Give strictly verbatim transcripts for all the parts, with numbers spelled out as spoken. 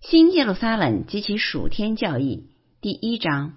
新耶路撒冷及其属天教义第一章，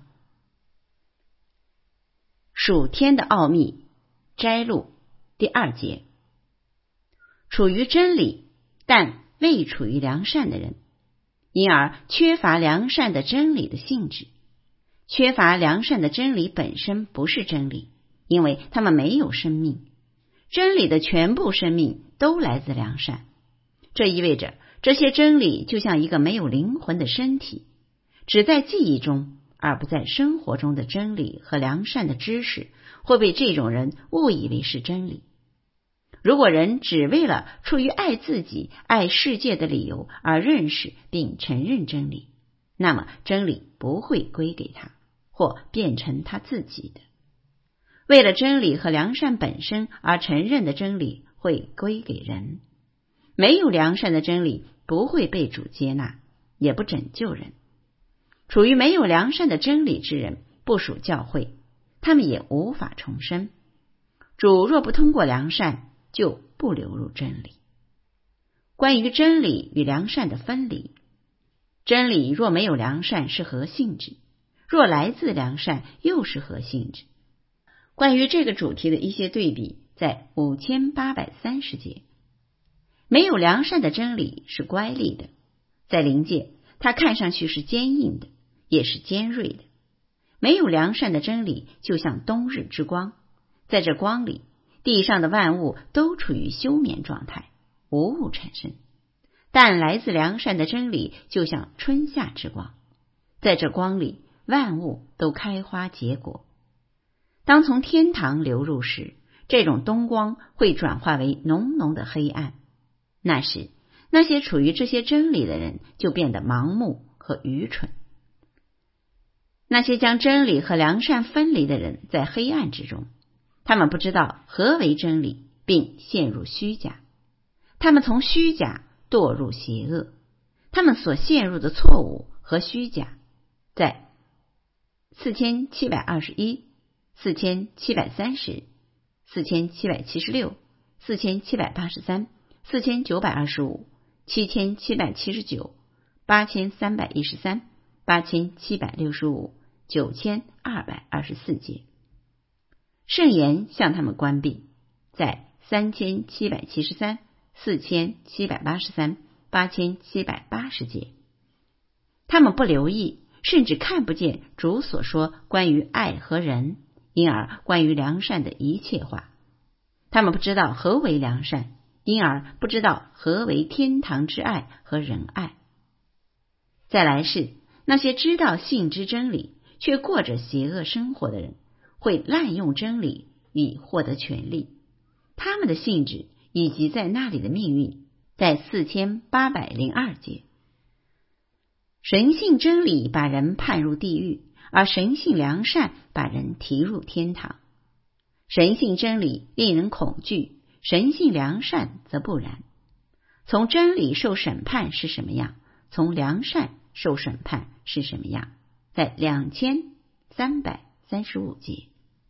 属天的奥秘摘录第二节。处于真理但未处于良善的人，因而缺乏良善的真理的性质。缺乏良善的真理本身不是真理，因为他们没有生命。真理的全部生命都来自良善，这意味着这些真理就像一个没有灵魂的身体，只在记忆中而不在生活中的真理和良善的知识会被这种人误以为是真理。如果人只为了出于爱自己、爱世界的理由而认识并承认真理，那么真理不会归给他，或变成他自己的。为了真理和良善本身而承认的真理会归给人。没有良善的真理不会被主接纳，也不拯救人。处于没有良善的真理之人不属教会，他们也无法重生。主若不通过良善，就不流入真理。关于真理与良善的分离，真理若没有良善是何性质？若来自良善又是何性质？关于这个主题的一些对比在五千八百三十节。没有良善的真理是乖戾的，在灵界它看上去是坚硬的，也是尖锐的。没有良善的真理就像冬日之光，在这光里，地上的万物都处于休眠状态，无物产生。但来自良善的真理就像春夏之光，在这光里，万物都开花结果。当从天堂流入时，这种冬光会转化为浓浓的黑暗。那时，那些处于这些真理的人就变得盲目和愚蠢。那些将真理和良善分离的人在黑暗之中，他们不知道何为真理，并陷入虚假。他们从虚假堕入邪恶，他们所陷入的错误和虚假，在四千七百二十一、四千七百三十、四千七百七十六、四千七百八十三、四千九百二十五、七千七百七十九、八千三百一十三、八千七百六十五、九千二百二十四节。圣言向他们关闭，在三千七百七十三、四千七百八十三、八千七百八十节。他们不留意，甚至看不见主所说关于爱和仁，因而关于良善的一切话。他们不知道何为良善，因而不知道何为天堂之爱和仁爱。在来世，那些知道信之真理却过着邪恶生活的人，会滥用真理以获得权利。他们的性质以及在那里的命运，在四千八百零二节。神性真理把人判入地狱，而神性良善把人提入天堂。神性真理令人恐惧，神性良善则不然。从真理受审判是什么样，从良善受审判是什么样，在两千三百三十五节。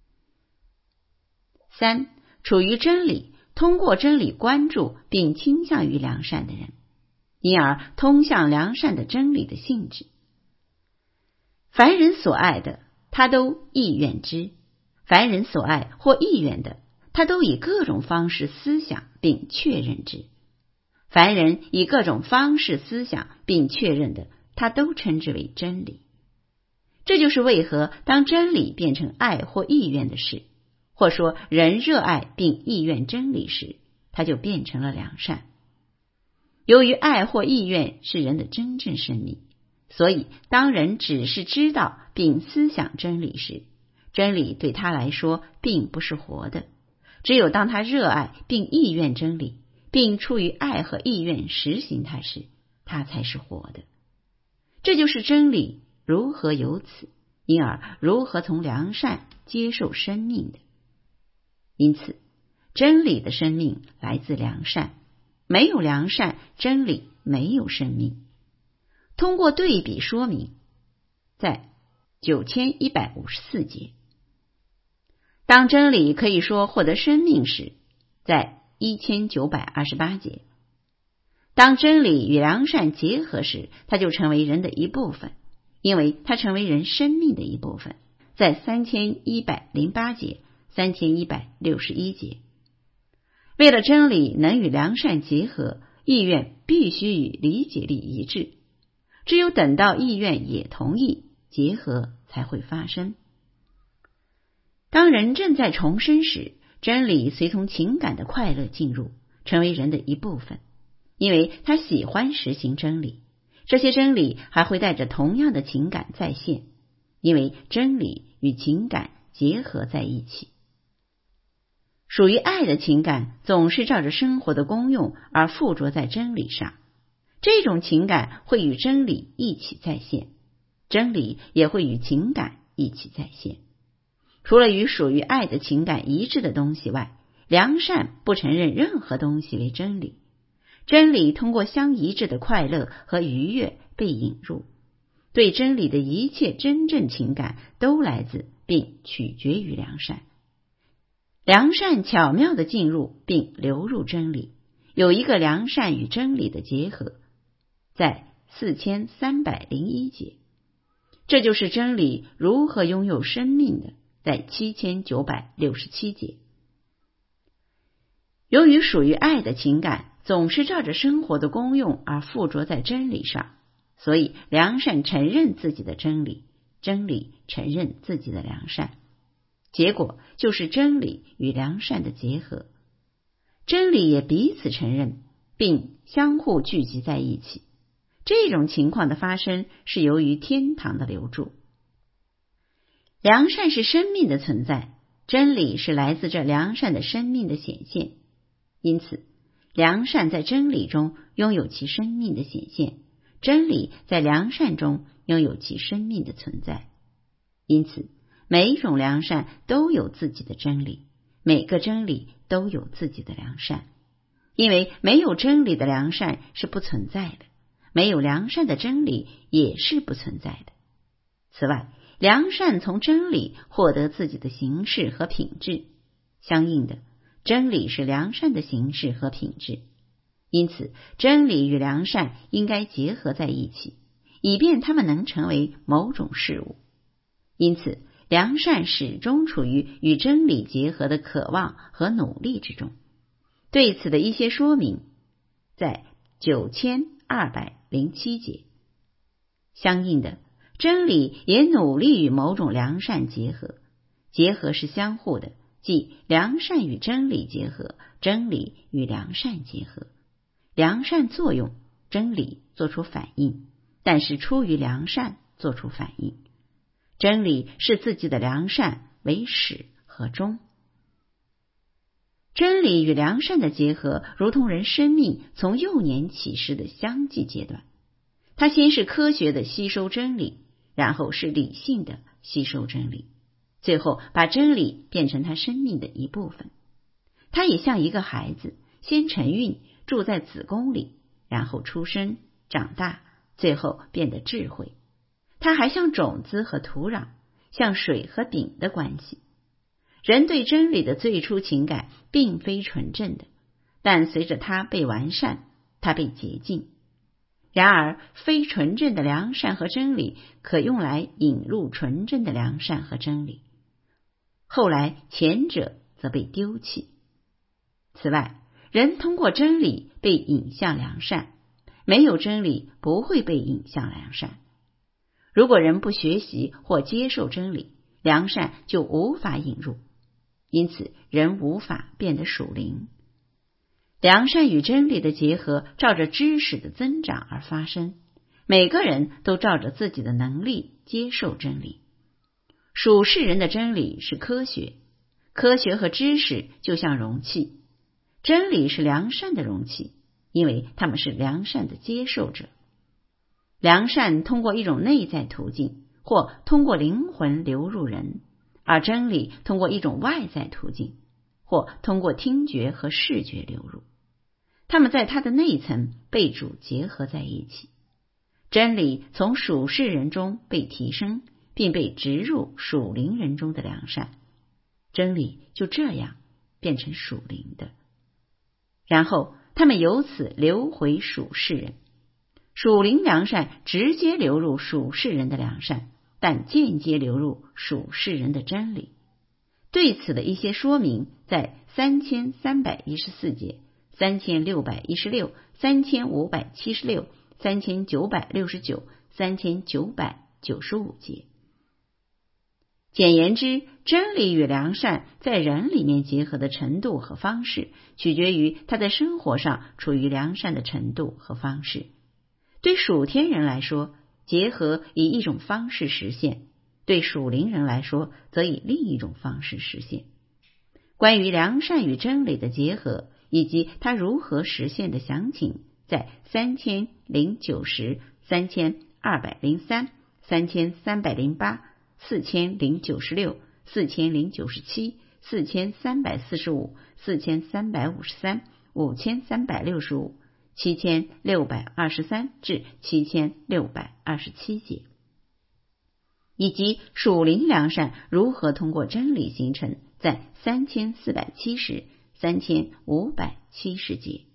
三、处于真理，通过真理关注并倾向于良善的人，因而通向良善的真理的性质。凡人所爱的，他都意愿之；凡人所爱或意愿的，他都以各种方式思想并确认之。凡人以各种方式思想并确认的，他都称之为真理。这就是为何当真理变成爱或意愿的事，或说人热爱并意愿真理时，它就变成了良善。由于爱或意愿是人的真正生命，所以当人只是知道并思想真理时，真理对他来说并不是活的。只有当他热爱并意愿真理，并出于爱和意愿实行它时，他才是活的。这就是真理如何由此，因而如何从良善接受生命的。因此，真理的生命来自良善，没有良善，真理没有生命。通过对比说明，在九千一百五十四节。当真理可以说获得生命时，在一千九百二十八节。 当真理与良善结合时，它就成为人的一部分，因为它成为人生命的一部分。在三千一百零八节、三千一百六十一节，为了真理能与良善结合，意愿必须与理解力一致。只有等到意愿也同意，结合才会发生。当人正在重生时，真理随同情感的快乐进入，成为人的一部分，因为他喜欢实行真理。这些真理还会带着同样的情感再现，因为真理与情感结合在一起。属于爱的情感总是照着生活的功用而附着在真理上，这种情感会与真理一起再现，真理也会与情感一起再现。除了与属于爱的情感一致的东西外，良善不承认任何东西为真理。真理通过相一致的快乐和愉悦被引入，对真理的一切真正情感都来自并取决于良善。良善巧妙地进入并流入真理，有一个良善与真理的结合，在四千三百零一节。这就是真理如何拥有生命的，在七千九百六十七节。由于属于爱的情感总是照着生活的功用而附着在真理上，所以良善承认自己的真理，真理承认自己的良善，结果就是真理与良善的结合。真理也彼此承认并相互聚集在一起。这种情况的发生是由于天堂的留住。良善是生命的存在，真理是来自这良善的生命的显现。因此良善在真理中拥有其生命的显现，真理在良善中拥有其生命的存在。因此每一种良善都有自己的真理，每个真理都有自己的良善。因为没有真理的良善是不存在的，没有良善的真理也是不存在的。此外，良善从真理获得自己的形式和品质，相应的，真理是良善的形式和品质。因此真理与良善应该结合在一起，以便它们能成为某种事物。因此良善始终处于与真理结合的渴望和努力之中。对此的一些说明在九千二百零七节。相应的，真理也努力与某种良善结合，结合是相互的，即良善与真理结合，真理与良善结合。良善作用，真理做出反应，但是出于良善做出反应。真理是自己的良善为始和终。真理与良善的结合，如同人生命从幼年起时的相继阶段。它先是科学的吸收真理，然后是理性的吸收真理，最后把真理变成他生命的一部分。他也像一个孩子，先承孕，住在子宫里，然后出生、长大，最后变得智慧。它还像种子和土壤，像水和饼的关系。人对真理的最初情感并非纯正的，但随着它被完善，它被洁净。然而非纯正的良善和真理可用来引入纯正的良善和真理，后来前者则被丢弃。此外，人通过真理被引向良善，没有真理不会被引向良善。如果人不学习或接受真理，良善就无法引入，因此人无法变得属灵。良善与真理的结合照着知识的增长而发生，每个人都照着自己的能力接受真理。属世人的真理是科学，科学和知识就像容器，真理是良善的容器，因为他们是良善的接受者。良善通过一种内在途径，或通过灵魂流入人，而真理通过一种外在途径，或通过听觉和视觉流入。他们在它的内层被主结合在一起。真理从属世人中被提升，并被植入属灵人中的良善，真理就这样变成属灵的。然后他们由此流回属世人。属灵良善直接流入属世人的良善，但间接流入属世人的真理。对此的一些说明在三千三百一十四节、三千六百一十六、三千五百七十六、三千九百六十九、三千九百九十五节。简言之，真理与良善在人里面结合的程度和方式，取决于他在生活上处于良善的程度和方式。对属天人来说，结合以一种方式实现；对属灵人来说，则以另一种方式实现。关于良善与真理的结合，以及它如何实现的详情，在三千零九十、三千二百零三、三千三百零八、四千零九十六、四千零九十七、四千三百四十五、四千三百五十三、五千三百六十五、七千六百二十三至七千六百二十七节，以及属灵良善如何通过真理形成，在三千四百七十、三千五百七十节。